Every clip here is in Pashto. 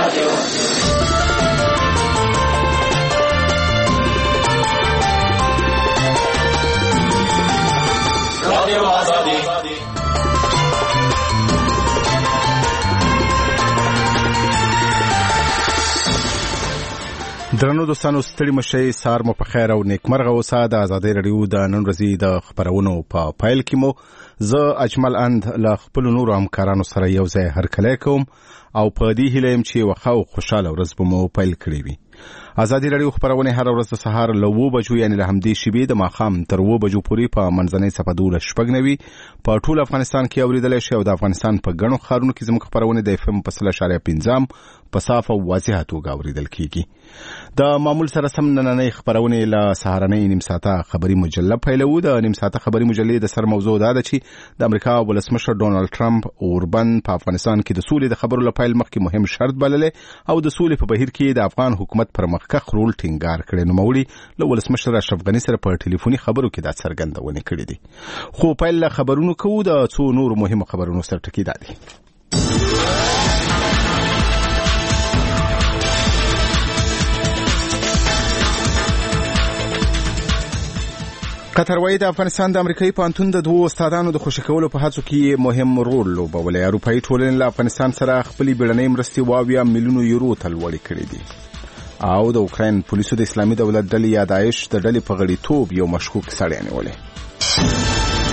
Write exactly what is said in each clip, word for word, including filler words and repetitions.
درنو دوستانو ستړي مشئ سار مو په خیر او نیکمرغه اوسه. د ازادۍ رادیو د نن ورځې د خبرونو په پایل کې مو زه اجمل اند له خپل نورو همکارانو سره یو ځای هرکلی کوم او په دې هیله یم چې وخه او خوشاله ورځ به مو پیل کړې وي. ازادي رادیو خبرونه هر ورځ د سهار له اوه بجو یعنی له همدې شیبې د ماښام تر اوه بجو پورې په منځنۍ صفحه دولس شپږ نوي په ټول افغانستان کې اوریدلی شي او د افغانستان په ګڼو ښارونو کې زموږ خبرونه د اف ام په سل اشاریه پنځم په صافه او واضحه توګه اوریدل کیږي. د معمول سره سم نننۍ خبرونه له سهارنۍ نیم ساعته خبري مجله پیلوو. د نیم ساعته خبري مجلې د سر موضوع دا ده چې د امریکا ولسمشر ډونالد ټرمپ اوربن په افغانستان کې د سولې د خبرو لپاره مخکې مهم شرط بللې او د سولې په بهیر کې د افغان حکومت پر مخکخ رول ټینګار کړي. نو مولوی له ولسمشر اشرف غنی سره په ټلیفوني خبرو کې دا څرګندونه کړې دي. خو پیل له خبرونو کوو د څو نور مهمو خبرونو سره ټکی دادي. قطر وايي د افغانستان د امریکایي پانتون د دوه استادانو د خوشی کولو په هڅو کې مهم رول لوبولی. اروپایي ټولنې له افغانستان سره خپلې بیړنۍ مرستې واویا میلیونو یورو ته لوړې کړې دي او د اوکراین پولیسو د اسلامي دولت ډلې یا داعش د ډلې په غړیتوب یو مشکوک سړی نیولی.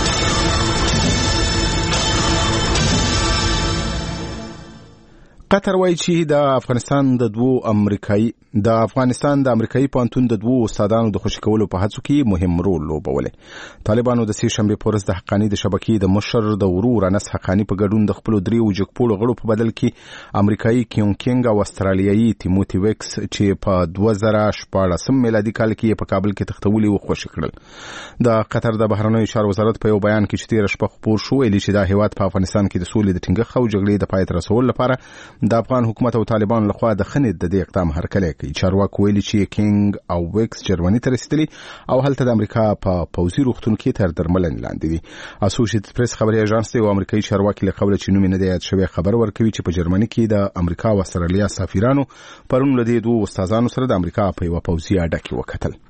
قطر وايي چې د افغانستان د دوه امریکایي د افغانستان د امریکایي پانتون د دوه استادانو د خوشی کولو په هڅو کې مهم رول لوبولی. طالبانو د سې شنبې په ورځ د حقانی د شبکې د مشر د ورور انس حقانی په ګډون د خپل دریو جګپوړو غړو په بدل کې امریکایي کیون کینګ او استرالیایي تیموتی ویکس چې په دوه زره شپاړسم میلادي کال کې په کابل کې تختولي و خوشی کړل. د قطر د بهرنیو چارو وزارت په یو بیان کې چې تیر شپه خبر شو ویلي چې دا هیواد په افغانستان کې د سولې د ټینګښت او جګړې د پای ته رسولو لپاره د افغان حکومت او طالبان لخوا د خنید د دې اقدام هرکلی کوي. چارواکو ویلي چې کینګ او ویکس جرمني ته رسیدلي او هلته د امریکا په پوځي روغتون کې تر درملنې لاندې دي. اسوسییټډ پریس خبري اژانس دی او امریکایي چارواکي له قوله چې نوم نه دی یاد شوی خبر ورکوي چې په جرمني کې د امریکا او استرالیا سفیرانو پرون له دې دوه استادانو سره د امریکا په یو پوځي اډه کې وکتل.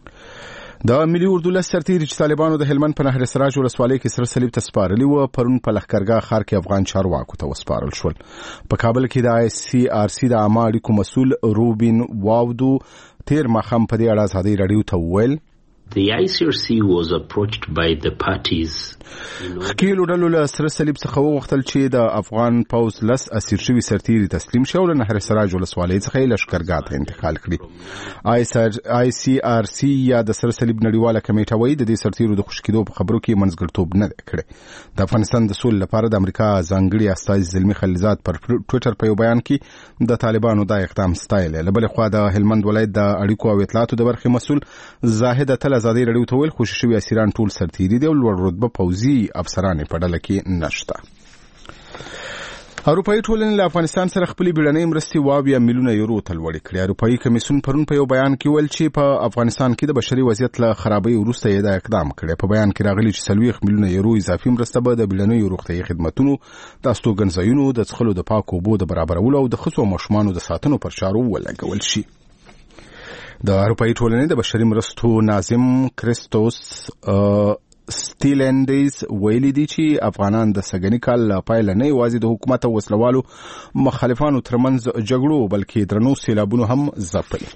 د ملي اردو لس سرتیري چې طالبانو د هلمند په نهر سراج ولسوالۍ کې سره صلیب ته سپارلي و پرون په لښکرګاه ښار کې افغان چارواکو ته وسپارل شول. په کابل کې د آی سی آر سی د عامه اړیکو مسؤل روبین واودو تیر ماښام په دې اړه ازادۍ راډیو ته وویل The I C R C was approached by the parties. خکیلو ډلو له سره صلیب څخه وغوښتل چې د افغان پوځ لس اسیر شوي سرتیري تسلیم شي او له نهر سراج ولسوالۍ څخه یې لښکرګاه ته انتقال کړي. آی سی آر سی یا د سره صلیب نړیواله کمیټه وایي د دې سرتیرو د خوشي کېدو په خبرو کې منځګړیتوب نه دی کړی. د افغانستان د سولې لپاره د امریکا ځانګړي استازي زلمي خلیلزاد پر ټویټر په یو بیان کې د طالبانو دا اقدام ستایلی. له بلې خوا د هلمند ولایت د اړیکو او اطلاعاتو د برخې مسؤل زاهد اتل ازادۍ راډیو ته ویل خوشي شوي اسیران ټول سرتیري دي او لوړ رتبه پوځي افسران په ډله کې نشته. اروپایي ټولنې له افغانستان سره خپلې بیړنۍ مرستې واویا میلیونه یورو ته لوړې کړې. اروپایي کمیسیون پرون په یو بیان کې ویل چې په افغانستان کې د بشري وضعیت له خرابۍ وروسته یې دا اقدام کړی. په بیان کې راغلي چې څلوېښت میلیونه یورو اضافي مرسته به د بیړنیو روغتیایي خدمتونو د استوګنځایونو د څښلو د پاکو اوبو د برابرولو او د ښځو او ماشومانو د ساتنو پر چارو ولګول شي. د اروپایي ټولنې د بشري مرستو ناظم کریستوس سټیلندیز ویلي دي چې افغانان د سګنی کال له پیله نه یوازې د حکومت او وسلوالو مخالفانو ترمنځ جګړو بلکې درنو سیلابونو هم ځپلي.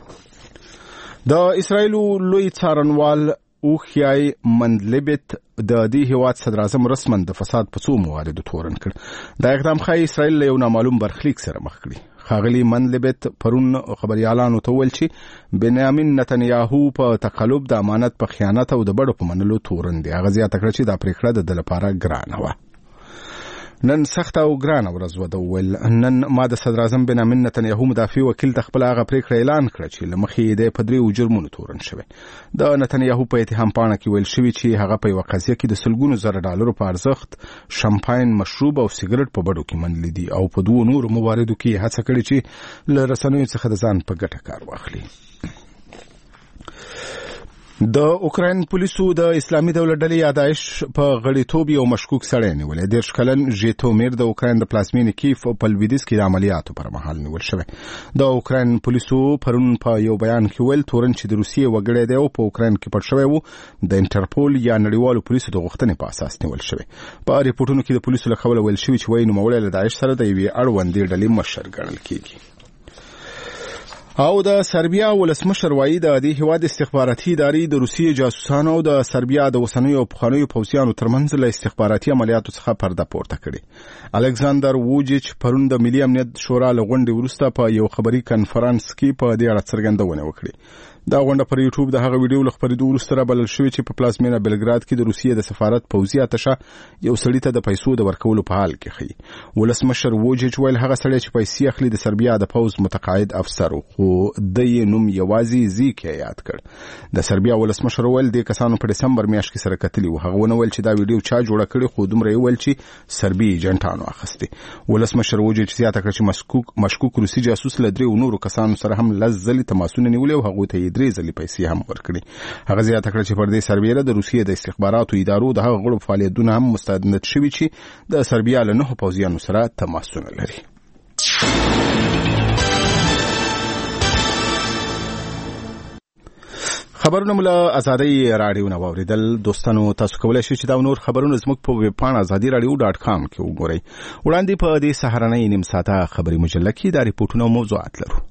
د اسرایلو لوی څارنوال اوخیای مندلبت د دې هیواد صدر اعظم رسمن د فساد په څو مواردو تورن کړ. دا اقدام ښایي اسرایل له یو نامعلوم برخلیک سره مخ کړي. خاغلی مندلبت پرون خبريالانو ته ویل چې بنیامین نتنیاهو په تقلب د امانت په خیانت او د بډو په منلو تورن دی. هغه زیاته کړ چې دا پریکړه د د لپاره ګرانه وه. نن سخت او ګرانه ورځ وه. د ویل نن ما د صدر اعظم بنیامین نتنیاهو مدافع وکیل ته خپل هغه پریکړه اعلان کړه چې له مخې د په دریو جرمونو تورن شوی. د نتنیاهو په اتهام پاڼه کې ویل شوی چې هغه په یو قضیه کې د سلګونو زره ډالرو په ارزښت شمپاین، مشروب او سیګریټ په بډو کې منلي دي او په دوه نورو مواردو کې هڅه کړې چې له رسنیو څخه د ځان په ګټه کار واخلي. د اوکراین پولیسو د اسلامي دولت ډلې یا داعش په غړیتوب یو مشکوک سړی نیولی. دېرش کلن ژیټومیر د اوکراین د پلازمینې کیف په لویدیځ کې د عملیاتو پر مهال نیول شوی. د اوکراین پولیسو پرون په یو بیان کې ویل تورن چې د روسیې وګړی دی او په اوکراین کې پټ شوی و د انټرپول یا نړیوالو پولیسو د غوښتنې په اساس نیول شوی. په ریپورتونو کې د پولیسو له قبله ویل شوي چې وایي نوموړی له داعش سره د یوې اړوندې ډلې مشر ګڼل کیږي. او د سربیا ولسمشر وایي د دې هیواد استخباراتي ادارې د روسیې جاسوسانو او د سربیا د اوسنیو او پخوانیو پوځیانو ترمنځ له استخباراتي عملیاتو څخه پرده پورته کړې. الکساندر ووجیچ پرون د ملي امنیت شورا له غونډې وروسته په یو خبري کنفرانس کې په دې اړه څرګندونه وکړه. دا غونډه پر یوټیوب د هغه ویډیو له خپرېدو وروسته رابلل شوې چې په پلازمینه بلګراد کې د روسیې د سفارت پوځي اتشه یو سړي ته د پیسو د ورکولو په حال کې ښیي. ولسمشر ووجیچ ویل هغه سړی چې پیسې اخلي د سربیا د پوځ متقاعد افسر خو د یې نوم یوازې زیک یاد کړ. د سربیا ولسمشر ویل د کسانو په دسمبر میاشت کې سره کتلی و. هغه ونه ویل چې دا ویډیو چا جوړه کړې خو دومره یې ویل چې سربي ایجنټانو اخیستې. ولسمشر ووجیچ زیاته کړه چې مشکوک مشکوک روسي جاسوس له درې نورو کسانو سره هم لس ځلې تماسونه نیولي او هغوی ته یې درې ځلې پیسې هم ورکړي. هغه زیاته کړه چې پر دې سربیره د روسیې د استخباراتو ادارو د هغه غړو فعالیتونه هم مستند شوي چې د سربیا له نهو پوځیانو سره تماسونه لري. خبرونه مله ازادي رادیو نه واوریدل. دوستانو تاسو کولای شئ چې دا نور خبرونه زموږ په ویب پاڼه ازادي رادیو ډاټ کام کې وګورئ. وړاندې په دې سهارنۍ نیم ساعته خبري مجله کې دا ریپورتونه او موضوعات لرو.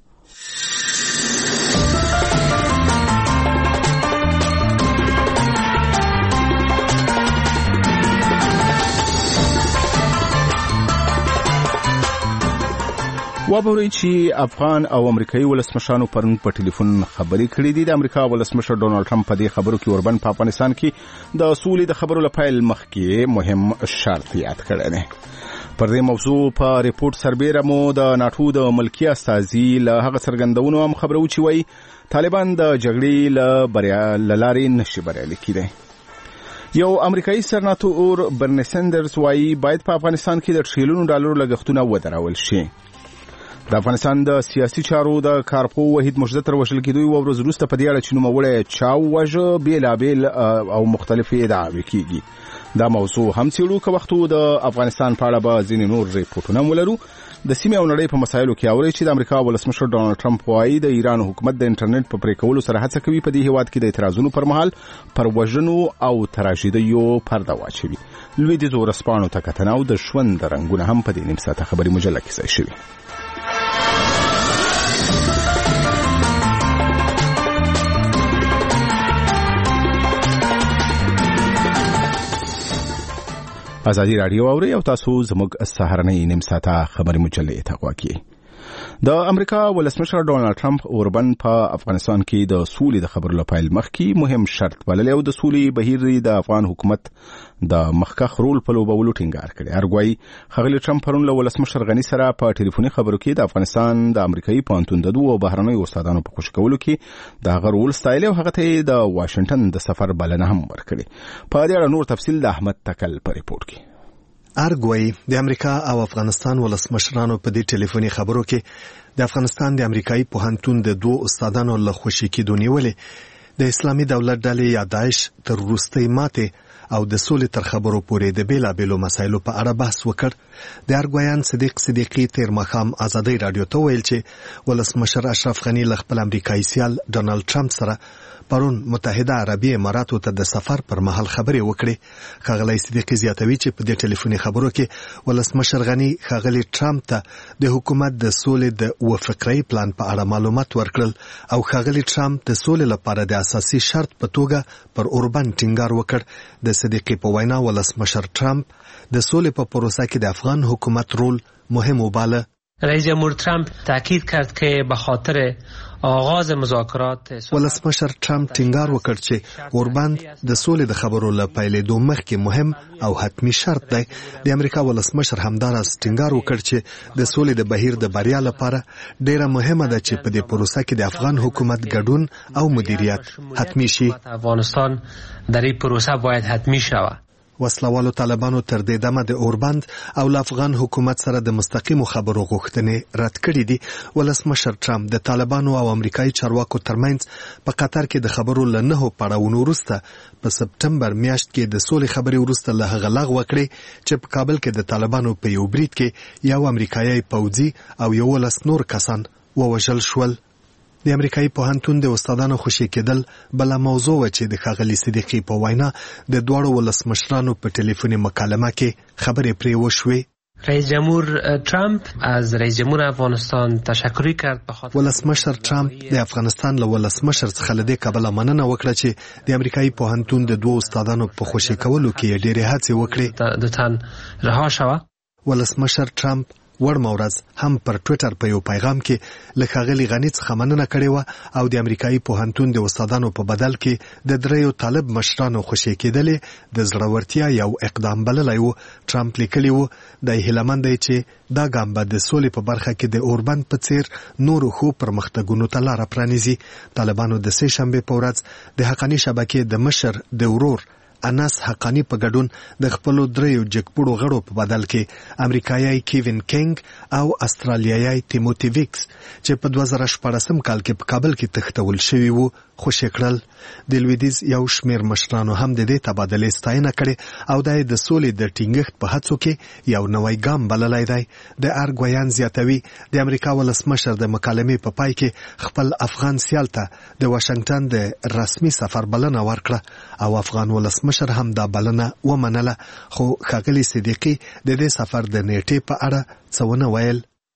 وابورئ چې افغان او امریکایي ولسمشرانو پرون په ټلیفون خبرې کړې دي. د امریکا ولسمشر ډونالد ټرمپ په دې خبرو کې اوربند په افغانستان کې د سولې د خبرو لپاره مخکې مهم شرط یاد کړی دی. پر دې موضوع په ریپورت سربیره مو د ناتو د ملکی استازي له هغه څرګندونو هم خبرو چې وایي طالبان د جګړې له بریا لارې نشي بریالي کېدی. یو امریکایي سرناتور برني سندرز وایي باید په افغانستان کې د ټریلیونو ډالرو لګښتونه ودرول شي. د افغانستان د سیاسي چارو د کارپو وحید مجده تر وشل کېدو یو ورځ وروسته په دې اړه چې نوموړی چا وواژه بېلابېل او مختلفې ادعاوې کېږي. دا موضوع هم څېړو که وخت د افغانستان په اړه به ځینې نور ریپورټونه هم ولرو. د سیمې او نړۍ په مسایلو کې اورئ چې د امریکا ولسمشر ډونالد ټرمپ وایي د ایران حکومت د انټرنیټ په پرې کولو سره هڅه کوي په دې هیواد کې د اعتراضونو پر مهال پر وژنو او تراژیدیو پرده واچوي. لویدیځو ورځپاڼو ته کتنه او د ژوند رنګونه هم په دې نیم ساعته خبري مجله کې ځای شوي. ازادي رادیو اوري او تاسو زموږ سهارنۍ نیم ساعته خبري مجلې ته غواړئ. د امریکا ولسمشر ډونالد ټرمپ اوربن په افغانستان کې د سولې د خبرو لپاره مخکې مهم شرط بللی او د سولې بهیر د افغان حکومت د مخکخ رول په لوبولو ټینګار کړی. ارګوایي ښاغلي ټرمپ پرون له ولسمشر غني سره په ټلیفوني خبرو کې د افغانستان د امریکایي پوهنتون د دوو بهرنیو استادانو په خوشي کولو کې د هغه رول ستایلی او هغه ته د واشنګټن د سفر بلنه هم ورکړې. په دې اړه نور تفصیل د احمد تکل په ریپورت کې. ارګوایي د امریکا او افغانستان ولسمشرانو په دې ټلیفوني خبرو کې د افغانستان د امریکایي پوهنتون د دوو استادانو له خوشي کېدو نیولې د اسلامي دولت ډلې یا داعش تر وروستۍ ماتې او د سولې تر خبرو پورې د بیلابیلو مسایلو په اړه بحث وکړ. د ارګوایان صدیق صدیقي تیر ماښام ازادي رادیو ته ویل چې ولسمشر اشرف غني له خپل امریکایي سیال ډونالد ټرمپ سره پرون متحده عربي اماراتو ته د سفر پر مهال خبرې وکړې. ښاغلی صدیقي زیاتوي چې په دې ټلیفوني خبرو کې ولسمشر غني ښاغلي ټرمپ ته د حکومت د سولې د وفقري پلان په اړه معلومات ورکړل او ښاغلي ټرمپ د سولې لپاره د اساسي شرط په توګه پر اوربن ټینګار وکړ. د صدیقي په وینا ولسمشر ټرمپ د سولې په پروسه کې د افغان حکومت رول مهم وباله. رئیس جمهور ترامپ تاکید کرد که به خاطر آغاز مذاکرات ولسمشر ټرمپ ټینګار وکړ چې اوربند د سولې د خبرو له پیلېدو مخکې مهم او حتمی شرط دی. د امریکا ولسمشر همداراز ټینګار وکړ چې د سولې د بهیر د بریا لپاره ډیره مهمه ده چې په دې پروسه کې د افغان حکومت ګډون او مدیریت حتمی شي. افغانستان در این پروسه باید حتمی شود. وسلوالو طالبانو تر دې دمه د اوربند او له افغان حکومت سره د مستقیمو خبرو غوښتنې رد کړې دي. ولسمشر ټرمپ د طالبانو او امریکایي چارواکو ترمنځ په قطر کې د خبرو له نهو پړاوونو وروسته په سپټمبر میاشت کې د سولې خبرې وروسته له هغه لغوه کړې چې په کابل کې د طالبانو په یو برید کې یو امریکایي پوځي او یولس نور کسان ووژل شول. د امریکایي پوهنتون د استادانو خوشي کېدل بله موضوع و چې د ښاغلي صدیقي په وینا د دواړو ولسمشرانو په ټلیفوني مکالمه کې خبرې پرې وشوې. رئیس جمهور ترامپ از رئیس جمهور افغانستان تشکر کرد به خاطر ولسمشر ترامپ د افغانستان له ولسمشر څخه له دې کبله مننه وکړه چې د امریکایي پوهنتون د دوه استادانو په خوشي کولو کې ډېرې هڅې وکړې. د تن رها شوه. ولسمشر ترامپ ورمه ورځ هم پر ټویټر په یو پیغام کې له ښاغلي غني څخه مننه کړې وه او د امریکایي پوهنتون د استادانو په بدل کې د دریو طالب مشرانو خوشي کېدلې د زړورتیا یو اقدام بللی و. ټرمپ لیکلی و دی هیلهمند دی چې دا ګام به د سولې په برخه کې د اوربند په څیر نورو ښو پرمختګونو ته لاره پرانیزي. طالبانو د سې شنبې په ورځ د حقاني شبکې د مشر د ورور انس حقانی په ګډون د خپلو دریو جګپوړو غړو په بدل کې امریکایي کیوین کینګ او استرالیایي تیموتی ویکس چې په دوه زره شپاړسم کال کې په کابل کې تښتول شوي وو خوشي کړل. د لویدیځ یو شمېر مشرانو هم د دې تبادلې ستاینه کړې او دا یې د سولې د ټینګښت په هڅو کې یو نوی ګام بللی دی. د ارګ ویان زیاتوي د امریکا ولسمشر د مکالمې په پای کې خپل افغان سیال ته د واشنګټن د رسمي سفر بلنه ورکړه او افغان ولسمشر مشر هم دا بلنه ومنله، خو ښاغلي صدیقي د دې سفر د نیټې په اړه څه ونه ویل.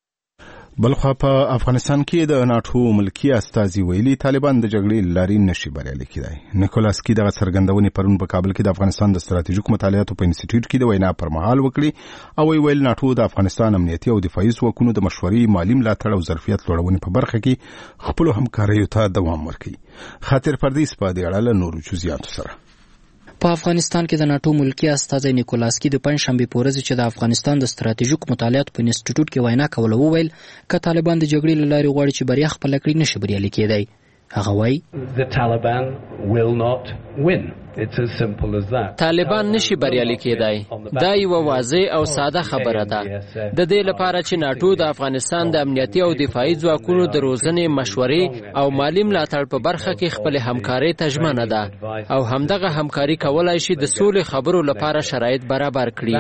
بلخوا په افغانستان کې د ناټو ملکی استازي ویلي طالبان د جګړې لارې نشي بریالي کېدای. نیکولاسکي دغه څرګندونې پرون په کابل کې د افغانستان د ستراتیژیکو مطالعاتو په انسټیټیوټ کې د وینا پر مهال وکړي او ویل ناټو د افغانستان امنیتي او دفاعي ځواکونو د مشورې، مالي ملاتړ او ظرفیت لوړونې په برخه کې خپلو همکاریو ته دوام ورکوي. خاطر پردیس په دې اړه له نورو جزئیاتو سره. په افغانستان کې د ناټو ملکی استازی نیکولاسکي د پنځشنبې په ورځ چې د افغانستان د ستراتیژیکو مطالعاتو په انسټیټیوټ کې وینا کوله وویل که طالبان د جګړې له لارې غواړي چې بریا خپله کړي نشي بریالي کېدی. هغه وایي طالبان نشي بریالي کېدای. دا یوه واضح او ساده خبره ده. د دې لپاره چې ناټو د افغانستان د امنیتي او دفاعي ځواکونو د روزنې، مشورې او مالي ملاتړ په برخه کې خپل همکاري ته ژمنه ده او همدغه همکاري کولای شي د سولې خبرو لپاره شرایط برابر کړي.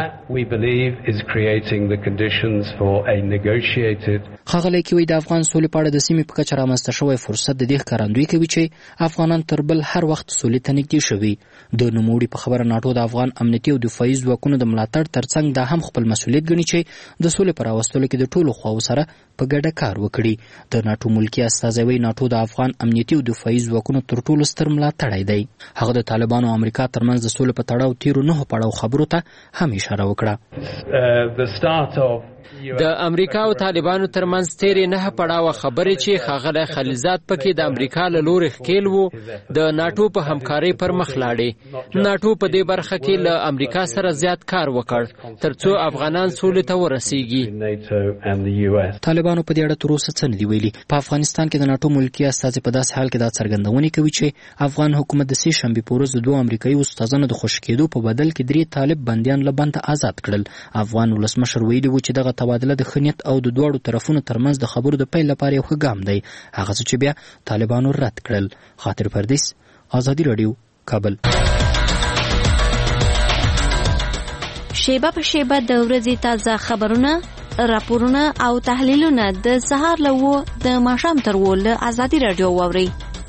ښاغلی کوي د افغان سولې په اړه د سیمې په کچه رامنځته شوی فرصت د دې ښکارندویي کوي چې افغانان تر بل هر وخت سولې ته نږدې شوي. د نوموړي په خبره ناټو د افغان امنیتي او دفاعي ځواکونو د ملاتړ ترڅنګ دا هم خپل مسؤلیت ګڼي چې د سولې په راوستلو کې د ټولو خواو سره په ګډه کار وکړي. د ناټو ملکی استازی وایي ناټو د افغان امنیتي او دفاعي ځواکونو تر ټولو ستر ملاتړی دی. هغه د طالبانو او امریکا ترمنځ د سولې په تړاو تیرو نهو پړاو خبرو ته هم اشاره وکړه. د امریکا او طالبانو ترمنځ تیرې نه پړاوه خبرې چې ښاغلی خلیلزاد پکې د امریکا له لورې ښکېل وو د ناټو په همکارۍ پر مخ لاړې. ناټو په دې برخه کې له امریکا سره زیات کار وکړ ترڅو افغانان سولې ته ورسیږي. طالبانو په دې اړه تر اوسه څه نه دي ویلي. په افغانستان کې د ناټو ملکی استازي په داسې حال کې دا څرګندونې کوي چې افغان حکومت د سې شنبې په ورځ د دوه امریکایي استادانو د خوشي کېدو په بدل کې درې طالب بندیان له بنده آزاد کړل. افغان ولسمشر ویلي و چې دغه تبادله د ښه نیت او د دواړو طرفونو ترمنځ د خبرو د پیل لپاره یو ښه ګام دی، هغه څه چې بیا طالبانو رد کړل. خاطر پردیس، آزادي راډیو، کابل. شیبه په شیبه د ورځې تازه خبرونه، راپورونه او تحلیلونه د سهار له وو د ماښام تر وو له آزادي راډیو واورئ.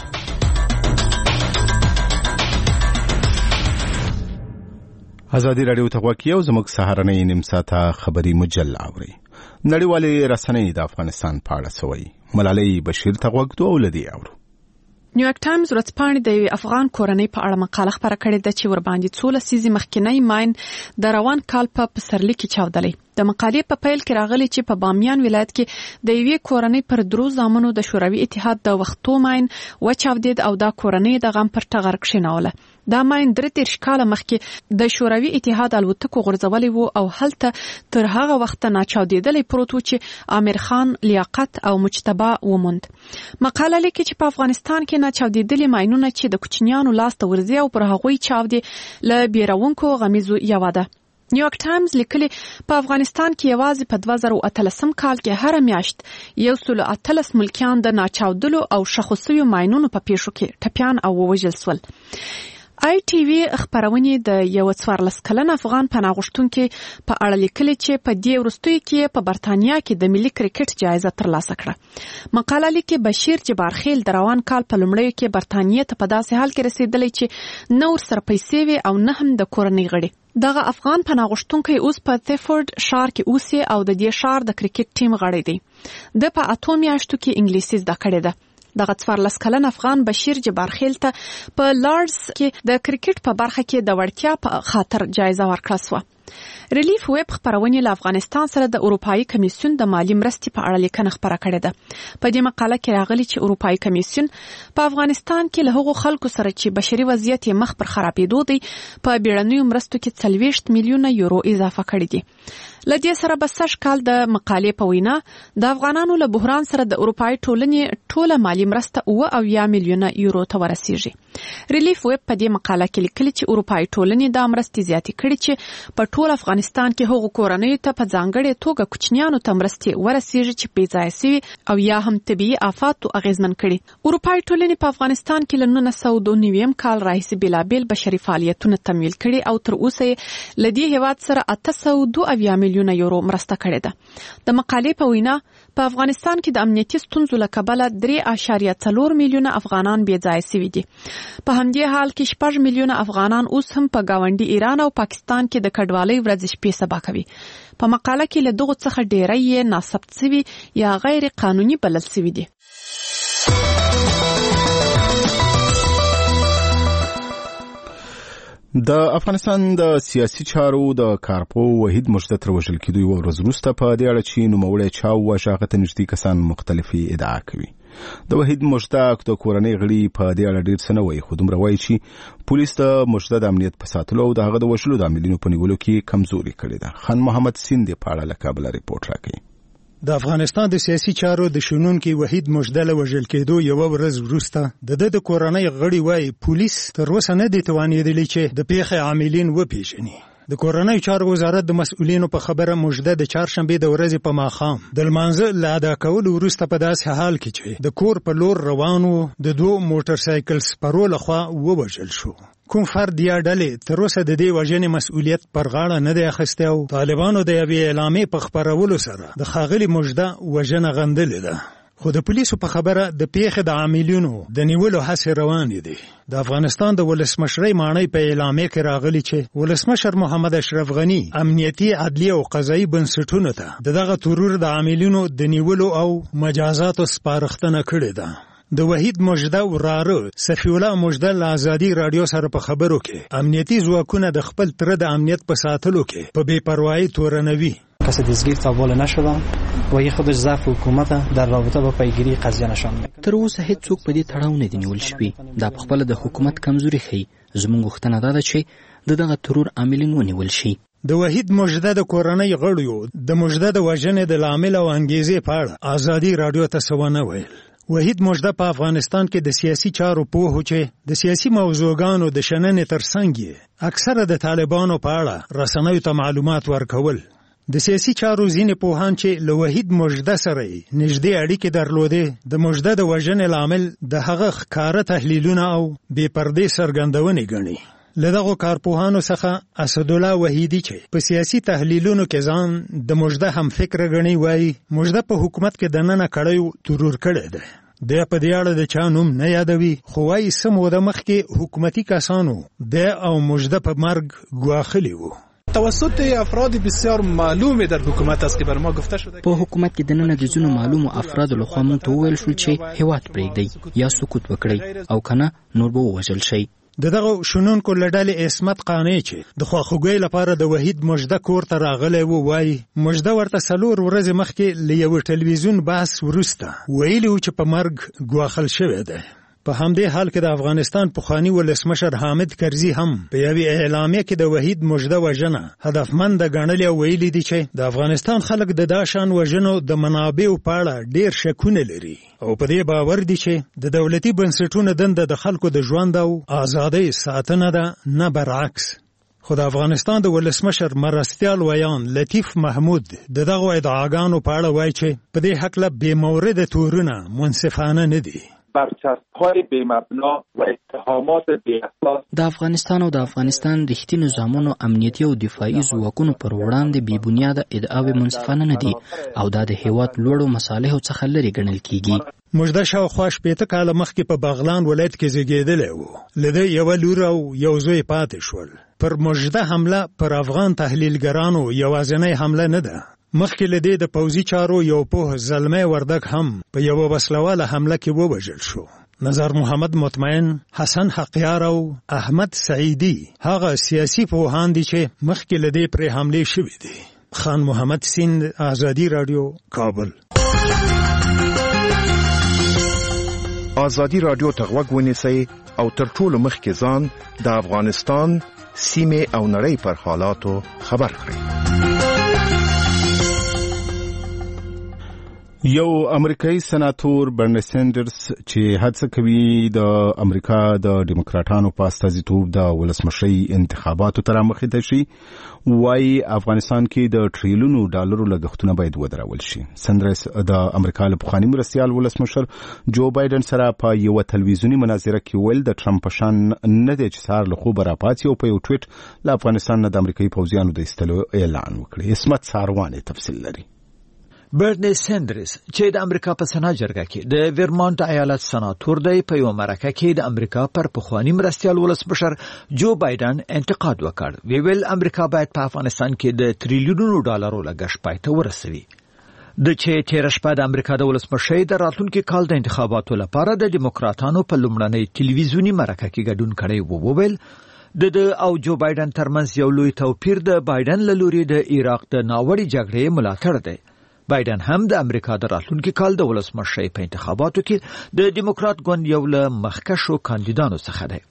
ازادي راډیو ته غوږ یو زموږ سهارنۍ نیم ساعته خبري مجله اوري. نړیوالې رسنۍ د افغانستان په اړه څه وایي؟ ملالۍ بشیر ته غوږ دوه ولدي اورو. نیویارک ټایمز ورځپاڼې د یوې افغان کورنۍ په اړه مقاله خپره کړې ده چې ورباندې څو لسیزې مخکینی ماین د روان کال په پسرلي کې چاودلی. د مقالې په پیل کې راغلی چې په بامیان ولایت کې د یوې کورنۍ پر درو زامنو د شوروي اتحاد د وختو ماین وچاودېد او دا کورنۍ د غم پر ټغر کښېنوله. دا ماین درې دېرش کاله مخکې د شوروي اتحاد الوتکو غورځولې وو او هلته تر هغه وخته ناچاودېدلی پروت و چې امیر خان لیاقت او مجتبی وموند. مقاله لیکي چې په افغانستان کې ناچاودېدلي ماینونه چې د کوچنیانو لاس ته ورځي او پر هغوی چاودې له بیرونکو غمیزو یوه ده. نیویارک ټایمز لیکلي په افغانستان کې یوازې په دوه زره اتلسم کال کې هر میاشت یو سل اتلس ملکیان د ناچاودلو او شخو شویو ماینونو په پیښو کې ټپیان او ووژل سول. آی ټي وي خبرونه د یو څوارلس کلن افغان پناه غوښتونکي په اړه لیکلي چې په دې وروستیو کې په برتانیا کې د ملي کرکټ جایزه ترلاسه کړه. مقاله لیکي بشیر جبارخیل د روان کال په لومړیو کې برتانیا ته په داسې حال کې رسیدلی چې نه ورسره پیسې وي او نه هم د کورنۍ غړي. دغه افغان پناه غوښتونکی اوس په تیفورد ښار کې اوسي او د دې ښار د کرکټ ټیم غړی دی. د په اتو میاشتو کې انګلیسي زده کړې ده. دغه څوارلس کلن افغان بشیر جبارخیل ته په لارډز کې د کرکټ په برخه کې د وړتیا په خاطر جایزه ورکړه شوه. ریلیف ویب خبرونه له افغانستان سره د اروپאי کمیسیون د مالی مرستې په اړه لیکنه خبره کړې ده. په دې مقاله کې راغلي چې اروپאי کمیسیون په افغانستان کې له هغو خلکو سره چې بشري وضعیت یې مخ پر خرابېدو دی په بیړنیو مرستو کې څلوېښت میلیونه یورو اضافه کړي دي. له دې سره به سږ کال د مقالې په وینا د افغانانو له بحران سره د اروپאי ټولنې ټوله مالی مرسته اوه اویا میلیونه یورو ته ورسیږي. ریلیف ویب په دې مقاله کې لیکلي چې اروپאי ټولنې دا مرستې زیاتې کړي چې په ټول افغانستان کې هغو کورنیو ته په ځانګړې توګه کوچنیانو ته مرستې ورسیږي چې بې ځایه سوي او یا هم طبیعي آفاتو اغیزمن کړي. اروپאי ټولنې په افغانستان کې له نولس سوه دوه نوي کال راهیسې بېلابېل بشري فعالیتونه تمویل کړي او تر اوسه یې له دې هېواد سره اته سوه دوه اویا میلیونه یورو مرسته کړې ده. د مقالې په وینا په افغانستان کې د امنیتي ستونزو له کبله درې اعشاریه څلور میلیونه افغانان بې ځایه سوي دي. په همدې حال کې شپږ میلیونه افغانان اوس هم په ګاونډي ایران او پاکستان کې د کډوالۍ ورځې شپې سبا کوي. په مقاله کې له دغو څخه ډېری یې ناثبت سوي یا غیر قانوني بلل سوي دي. د افغانستان د سیاسي چارو د کارپو وحید مجده تر وژل کېدو یوه ورځ وروسته په دې اړه چې نوموړی چا وواژه هغه ته نږدې کسان مختلفې ادعا کوي. د وحید مجده د کورنۍ غړي په دې اړه ډېر څه نه وایي، خو دومره وایي چې پولیس د مجده د امنیت په ساتلو او د هغه د وژلو د عاملینو په نیولو کې کمزوري کړې ده. خان محمد سیند په اړه له کابله ریپورټ راکوي. د افغانستان د سیاسي چارو د شنونکي وحید مجده له وژل کېدو یوه ورځ وروسته د ده د کورنۍ غړي وایي پولیس تر اوسه نه دي توانېدلي چې د پیښې عاملین وپېژني. د کورنۍ چارو وزارت د مسؤلینو په خبره مجده د چهارشنبې د ورځې په ماښام د لمانځه له ادا کولو وروسته په داسې حال کې چې د کور په لور روان و د دوو موټر سایکل سپرو لخوا ووژل شو. کوم فرد یا ډلې تر اوسه د دې وژنې مسؤلیت پر غاړه نه دی اخیستی او طالبانو د یوې اعلامیې په خپرولو سره د ښاغلي مجده وژنه غندلې ده. خو د پولیسو په خبره د پیښې د عاملینو د نیولو هڅې روانې دي. د افغانستان د ولسمشرۍ ماڼۍ په اعلامیه کې راغلي چې ولسمشر محمد اشرف غني امنیتي، عدلي او قضایي بنسټونو ته د دغه ترور د عاملینو د نیولو او مجازاتو سپارښتنه کړې ده. د وحید مجده وراره صفی الله مجده له ازادي رادیو سره په خبرو کې امنیتي ځواکونه د خپل تره د امنیت په ساتلو کې په بې پروایي تورنوي. کسی دستگیر تا بالا نشدن و یه خودش ضعف حکومت در رابطه با پیگیری قضیه نشان میده. تر اوسه هیڅ څوک په دې تړاو نه دی نیول شوی. دا په خپل د حکومت کمزوري ښیي. زموږ غوښتنه ده چې د دغه ترور عاملین ونیول شي. د وحید مجده د کورنۍ غړیو د مجده د وژنې د لامل او انګیزې په اړه ازادي رادیو ته څه ونه ویل. وحید مجده په افغانستان کې د سیاسي چارو پوه چې د سیاسي موضوعګانو د شننې ترڅنګ یې اکثره د طالبانو په اړه رسنیو ته معلومات ورکول. د سیاسي چارو ځینې پوهان چې له وحید مجده سره یې نږدې اړیکې درلودې د مجده د وژنې لامل د هغه ښکاره تحلیلونه او بې پردې څرګندونې ګڼي. له دغو کارپوهانو څخه اسدالله وحیدي چې په سیاسي تحلیلونو کې ځان د مجده هم فکر ګڼي وایي مجده په حکومت کې دننه کړیو ترور کړی دی. دی په دې اړه د چا نوم نه یادوي، خو وایي څه موده مخکې حکومتي کسانو دی او مجده په مرګ ګواښلي وو. توسط افراد بسیار معلوم در حکومت است که بر ما گفته شده په حکومت کې دننه د ځینو معلومو افرادو لخوا موږ ته وویل شول چې هیواد پرېږدئ یا سکوت وکړئ او کنه نور به ووژل شئ. د دغه شنونکو له ډلې عصمت قانع چې د خواخوږۍ لپاره د وحید مجده کور ته راغلی و وایي مجده ورته څلور ورځې مخکې له یوه ټلویزیون بحث وروسته ویلي و چې په مرګ ګواښل شوی دی. په همدې حال کې د افغانستان پخوانی ولسمشر حامد کرزي هم په یوې اعلامیه کې د وحید مجده وژنه هدفمند ګڼلې او ویلي دي چې د افغانستان خلک د داشان وژنو د منابعو په اړه ډېر شکونه لري او په دې باور دي چې د دولتي بنسټونو دنده د خلکو د ژوند او ازادۍ ساتنه ده، نه برعکس. خو د افغانستان د ولسمشر مرستیال ویان لطیف محمود د دغو ادعاګانو په اړه وایي چې په دې هکله بې مورده تورونه منصفانه نه دي. برچسب‌های بی‌مبنا و اتهامات بی‌اساس د افغانستان او د افغانستان رښتینو نظامونو امنیتي او دفاعي ځواکونو پر وړاندې بې بنیاده ادعاوې منصفانه نه دي او دا د هیواد لوړو مصالحو څخه لرې ګڼل کیږي. مجده شاوخوا شپېته کاله مخکې په بغلان ولایت کې زیږېدلی و. له ده یوه لور او یو زوی پاتې شول. پر مجده حمله پر افغان تحلیلګرانو یوازینۍ حمله نه ده. مخکې له دې د پوځي چارو یو پوه زلمی وردګ هم په یوه وسلواله حمله کې ووژل شو. نظر محمد مطمئن، حسن حقیار او احمد سعیدي هغه سیاسي پوهان دي چې مخکې له دې پرې حملې شوې دي. خان محمد سیند، آزادی رادیو، کابل. آزادی رادیو ته غوږ ونیسئ او تر ټولو مخکې ځان د افغانستان سیمې او نړۍ پر حالاتو خبر کړئ. یو امریکایي سناتور برنی سینډرز چې هڅه کوي د امریکا د ډیموکراټانو په استازیتوب د ولسمشرۍ انتخاباتو ته رامخې شي، وايي افغانستان کې د ټریلیونو ډالرو لګښتونه باید ودرول شي. سینډرز د امریکا له پخواني مرستیال ولسمشر جو بایدن سره په یو تلویزیونی مناظره کې ویل د ټرمپ په شان نه دی چې سهار له خوبه راپاڅي او په یو ټویټ له افغانستان نه د امریکایي پوځیانو د ایستلو اعلان وکړي. اسمت ساروان تفصیل لري. برنی سینډرز چې د امریکا په سنا جرګه کې د ورمانټ ایالت سناتور دی، په یو مرکه کې د امریکا پر پخوانی مرستیال ولسمشر جو بایدن انتقاد وکړ. وی ویل امریکا باید په افغانستان کې د ټریلیونونو ډالرو لګښت پای ته ورسوي. د چې تیر شپه د امریکا د ولسمشرۍ د راتلونکي کال د انتخاباتو لپاره د ډیموکراتانو په لومړنۍ ټلویزیونی مرکه کې ګډون کړی و. وویل د د او جو بایدن ترمنځ یو لوی توپیر د بایدن له لوري د عراق د ناوړي جګړې ملاتړ دی. بایدن هم د امریکا د راتلونکي کال د ولسمشرۍ په انتخاباتو کې د ډیموکرات ګوند یو له مخکښو کاندیدانو څخه دی.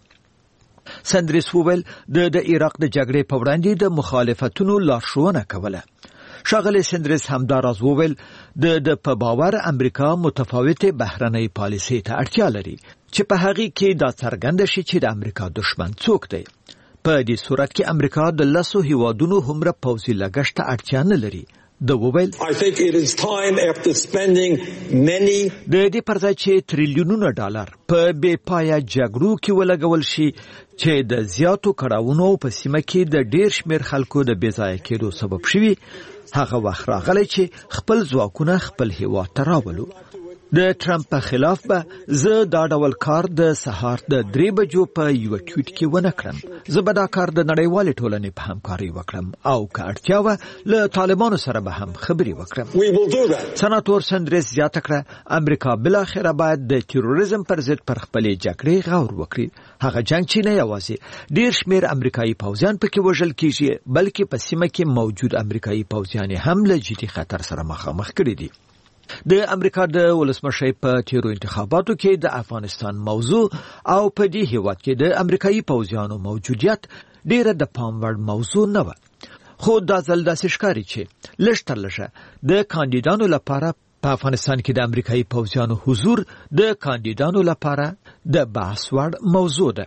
سندریس وویل د د عراق د جګړې په وړاندې د مخالفتونو لارښوونه کوله. ښاغلی سندریس همداراز وویل د د په باور امریکا متفاوتې بهرنۍ پالیسۍ ته اړتیا لري چې په هغې کې دا څرګنده شي چې د امریکا دښمن څوک دی. په دې صورت کې امریکا د لسو هیوادونو هومره پوځي لګښت ته اړتیا نه لري. د وویل I think it is time after spending many د دې پر ځای چې ټریلیونونه ډالر په بې پایه جګړو کې ولګول شي چې د زیاتو کړاوونو په سیمه کې د ډیر شمیر خلکو د بې ځایه کېدو سبب شوي، هغه وخت راغلی چې خپل ځواکونه خپل هیواد ته راولو. د ټرمپ په خلاف به زه دا ډول کار د سهار د درې بجو په یو ټویټ کې ونه کړم. زه به دا کار د نړیوالې ټولنې په همکاري وکړم او که اړتیا وه له طالبانو سره به هم خبرې وکړم. سناتور سندریس زیاته کړه امریکا بالاخره باید د تروریزم پر ضد پر خپلې جګړې غور وکړي. هغه جنګ چې نه یوازې ډیر شمیر امریکایي پوځیان پکې وژل کیږي، بلکې په سیمه کې موجود امریکایي پوځیان هم له جدي خطر سره مخامخ کړي دي. د امریکا د ولسمشرۍ په تیرو انتخاباتو کې د افغانستان موضوع او په دې هیواد کې د امریکایي پوځیانو موجودیت ډیره د پام وړ موضوع نه و. خو دا ځل داسې ښکاري چې لږ تر لږه د کاندیدانو لپاره په افغانستان کې د امریکایي پوځیانو حضور د کاندیدانو لپاره د بحث وړ موضوع ده.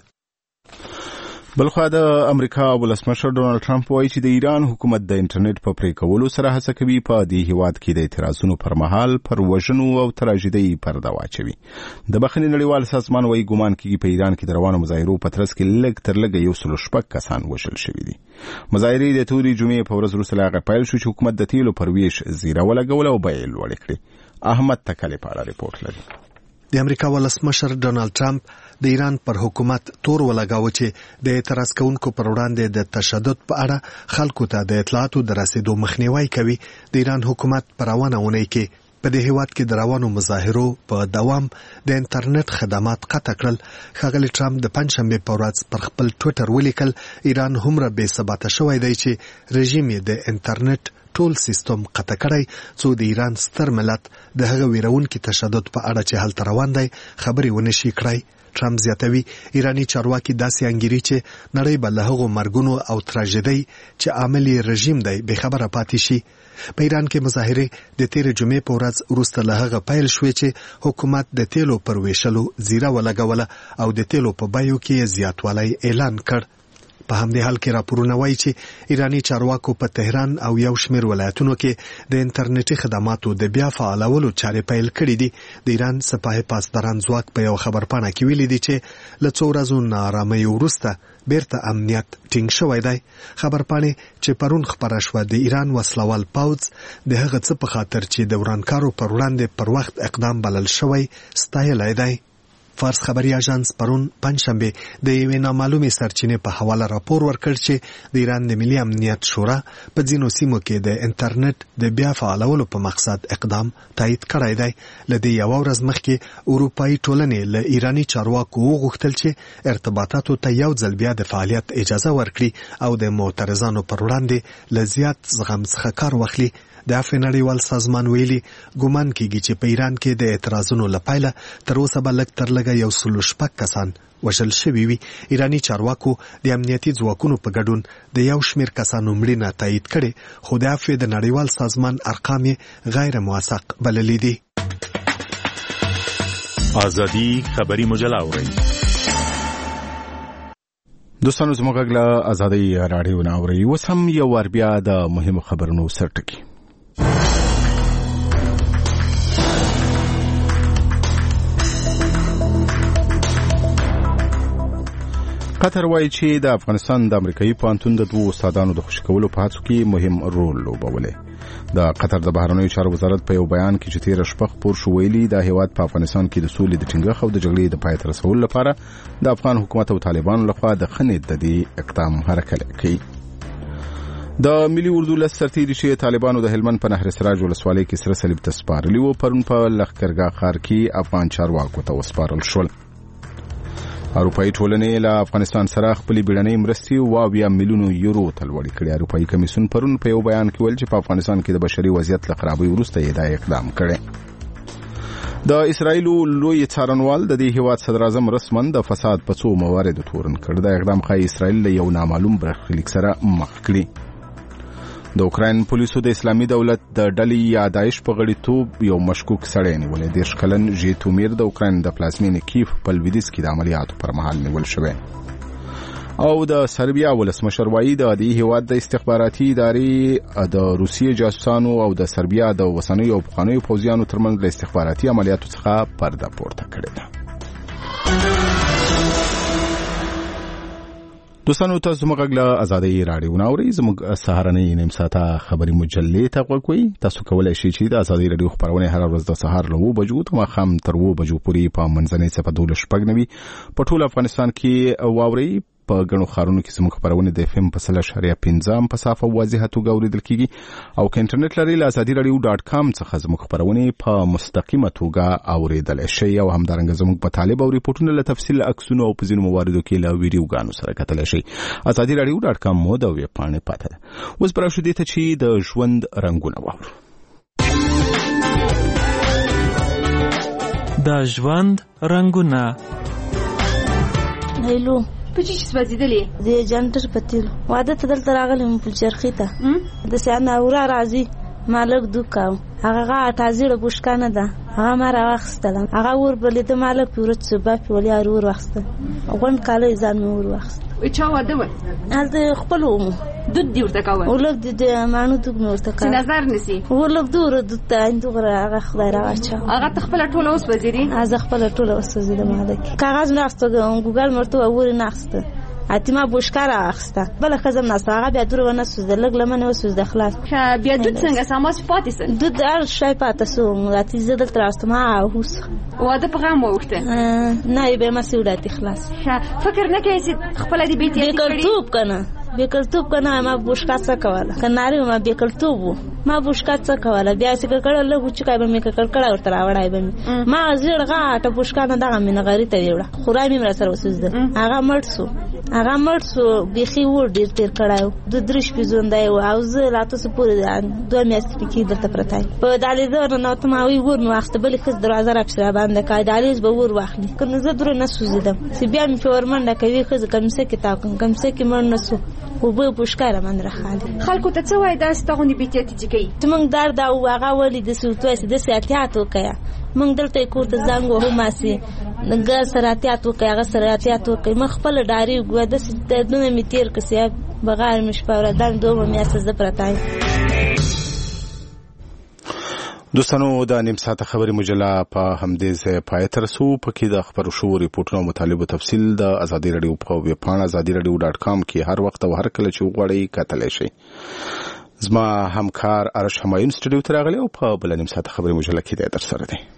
بلخوا د امریکا ولسمشر ډونالد ټرمپ وایي چې د ایران حکومت د انټرنیټ په پرې کولو سره هڅه کوي په دې هیواد کې د اعتراضونو پر مهال پر وژنو او تراژیدۍ پرده واچوي. د بخښنې نړیوال سازمان وایي ګومان کېږي په ایران کې د روانو مظاهرو په ترڅ کې لږ تر لږه یو سل شپږ کسان وژل شوي دي. مظاهرې د تورې جمعې په ورځ وروسته له هغه پیل شو چې حکومت د تیلو پر ویش زیره ولګوله او بیې یې لوړې کړې. احمد تکلې په اړه ریپورټ لري. د امریکا ولسمشر ډونالد ټرمپ د ایران پر حکومت تور ولګاوه چې د اعتراض کوونکو پر وړاندې د تشدد په اړه خلکو ته د اطلاعاتو د رسیدو مخنیوي کوي. د ایران حکومت په روانه اونۍ کې په دې هیواد کې د روانو مظاهرو په دوام د انټرنیټ خدمات قطع کړل. ښاغلی ټرمپ د پنجشنبې په ورځ پر خپل ټویټر ولیکل ایران هومره بې ثباته شوی دی چې رژیم یې د انټرنیټ ټول سیستم قطع کړی څو د ایران ستر ملت د هغه ویرونکي تشدد په اړه چې هلته روان دی خبرې ونه شي کړی. ټرمپ زیاتوي ایرانی چارواکي داسې انګیري چې نړۍ به له هغو مرګونو او تراژیدۍ چې عامل یې رژیم دی بې خبره پاتې شي. په ایران کې مظاهرې د تېرې جمعې په ورځ وروسته له هغه پیل شوې چې حکومت د تیلو پر ویشلو زیره ولګوله او د تیلو په بیو کې زیاتوالی اعلان کړ. په همدې حال کې راپورونه وایي چې ایرانی چارواکو په تهران او یو شمېر ولایتونو کې د انټرنیټي خدماتو د بیا فعالولو چارې پیل کړي دي. د ایران سپاه پاسداران ځواک په یو خبرپاڼه کې ویلي دي چې له څو ورځو ناارامۍ وروسته بیرته امنیت ټینګ شوی دی. خبرپاڼې چې پرون خپره شوه د ایران وسلوال پوځ د هغه څه په خاطر چې د ورانکارو پر وړاندې پر وخت اقدام بلل شوی ستایلی دی. فارس خبري اژانس پرون پنځشنبه د یوې نامعلومې سرچینې په حواله راپور ورکړ چې د ایران د ملي امنیت شورا په ځینو سیمو کې د انټرنیټ د بیا فعالولو په مقصد اقدام تایید کړی دی. له دې یوه ورځ مخکې اروپایي ټولنې له ایرانی چارواکو وغوښتل چې ارتباطاتو ته یو ځل بیا د فعالیت اجازه ورکړي او د معترضانو پر وړاندې له زیات زغم څخه کار واخلي. د عفو نړیوال سازمان ویلي ګومان کیږي چې په ایران کې د اعتراضونو له پیله تر اوسه به لږ تر لږه یو سل شپږ کسان وژل شوي وي. ایرانی چارواکو د امنیتي ځواکونو په ګډون د یو شمېر کسانو مړینه تایید کړې خو د عفو د نړیوال سازمان ارقام یې غیر موثق بللي دي. ازادي خبري مجله اورئ. دوستانو زموږ غږ له ازادي راډیو نه اورئ. اوس هم یو وار بیا د مهمو خبرونو سرټکي. قطر وایي چې د افغانستان د امریکایي پوهنتون د دوو استادانو د خوشي کولو په هڅو کې مهم رول لوبولی. د قطر د بهرنیو چارو وزارت په یو بیان کې چې تېره شپه خپور شو ویلي د هیواد په افغانستان کې د سولې د ټینګښت او د جګړې د پای ته رسولو لپاره د افغان حکومت او طالبانو لخوا د ښه نیت د دې اقدام حرکت کوي. د ملي اردو لس سرتیري چې طالبانو د هلمند په نهر سراج ولسوالۍ کې سره صلیب ته سپارلي وو پرون په لښکرګاه ښار کې افغان چارواکو ته وسپارل شول. اروپایي ټولنې له افغانستان سره خپلې بیړنۍ مرستې اوه اویا میلیونو یورو ته لوړې کړې. اروپایي کمیسیون پرون په یو بیان کې ویل چې په افغانستان کې د بشري وضعیت له خرابۍ وروسته یې دا اقدام کړی. د اسرایلو لوی څارنوال د دې هیواد صدراعظم رسما د فساد په څو مواردو تورن کړ. دا اقدام ښایي اسرایل له یو نامعلوم برخلیک سره مخ کړي. د اوکراین پولیسو د اسلامي دولت د ډلې یا داعش په غړیتوب یو مشکوک سړی نیولی. دېرش کلن ژیتومیر د اوکراین د پلازمینې کیف په لویدیځ کې د عملیاتو پر مهال نیول شوی. او د سربیا ولسمشر وایي د دې هیواد د استخباراتي ادارې د روسیې جاسوسانو او د سربیا د اوسنیو او پخوانیو پوځیانو ترمنځ د استخباراتي عملیاتو څخه پرده پورته کړې ده. دوستانو تاسو زموږ غږ له ازادي راډیو نه اورئ. زموږ سهارنۍ نیم ساعته خبري مجلې ته غوږ کوئ. تاسو کولی شئ چې د ازادي راډیو خبرونه هره ورځ د سهار له اوه بجو تر ماښام تر اوه بجو پورې په منځنۍ څپه دولس شپږ نوي په ټول افغانستان کې واورئ. په ګڼو ښارونو کې زموږ خبرونه د اف ام په سل اشاریه پنځه په صافه واضحه توګه اورېدل کېږي. او که انټرنیټ لرئ له ازادي راډیو ډاټ کام څخه زموږ خبرونه په مستقیمه توګه اورېدلی شئ. او همدارنګه زموږ په طالب او ریپورټونه له تفصیل عکسونو او په ځینو مواردو کې له ویډیوګانو سره کتلی شئ. ازادي راډیو ډاټ کام مو د ویبپاڼې پاته ده. اوس به راشو دې ته چې د ژوند رنګونه واورو. د ژوند رنګونه. هیلو په چی سوځیدلې د جنټر پتیل واده ته دلته راغلم په چرخی ته د سیانه اورا راځي مالک دوکاو هغه تازیړه بوشکانه ده هغه ما راوخستلم هغه ور بلې د مالک پورت سبا په ولې ارور وخسته غون کاله ځان مې ور وخست و چا واده و هلته خپل ومو دود دی ورته کاوه ولګ د مانو دوک مې ورته کاوه نظر نسی ولګ دور د تاندغه هغه خدای راچا هغه تخپل ټوله اوس وزیری از خپل ټوله اوس وزیری مالک کاغذ ناخته ګوګل مرته ور ناخته اتما بوشکار اخسته بل خزم نساغه بیا دور ونه سوز د لګ لمنه وسوز د خلاص بیا دود څنګه سماس پاتې دود هر شای پاتې سو راتی زدل تراستم هوس واده په غم وخته نه به مسؤلیت خلاص فکر نه کوي چې خپل دې بیت یې کړی کنه بیکلتوب کنه ما بوشکا څه کوله کناري ما بیکلتوب ما بوشکا څه کوله بیا چې کړه له چې کای به مې کړه ورته راوړای به ما زړه غاټه بوشکا نه دغه مې نغری ته ویوړه خورای مې سره وسوسده هغه مرسو هغه مرسو بيخي ور ډیر تیر کړایو د درش پزوندای او زه راته سپور دوه میاشتې کې درته پرتای په دالیزه نه ته ما وی ور نو وخت بل خز دروازه را پښه باندې کای دالیز به ور واخلي کنه زه درو نه سوزیدم سی بیا مې فورمنده کوي خز کمسه کې تا کوم کمسه کې مړ نسو او به بوشکاره من راخاله خلکو ته څه وای دا ستغونی بیتیتی چکی تمنګ دار دا هغه ولې د سوتوس د سیاتیاتو کیا موږ دلته کور ته زنګ وو ماسي نګ سراتیاتو کیا هغه سراتیاتو کوي مخ خپل ډاری ګو د دونه می تیر کسي بغیر مش پوردان دوه میاسته ز پرتای دوستانو د نیم ساعت خبري مجله په همدې ځای پای ته رسو پکې د خبرو شو ریپورتونو مطالبه تفصیل د ازادي رادیو په ویب پاڼه ازادي رادیو ډاټ کام کې هر وخت او هر کله چې وغواړئ کتلی شئ. زما همکار ارش همایون سټوډیو ته راغلی او په بل نیم ساعت خبري مجله کې د در سره دی.